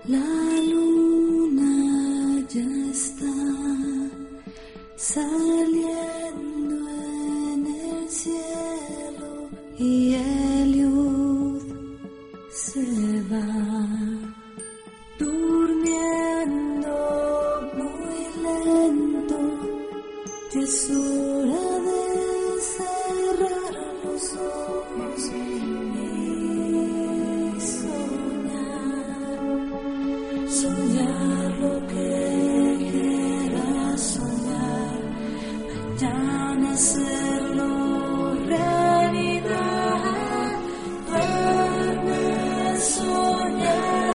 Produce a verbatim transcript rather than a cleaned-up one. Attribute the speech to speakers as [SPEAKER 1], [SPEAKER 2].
[SPEAKER 1] La luna ya está saliendo en el cielo y Eliud se va.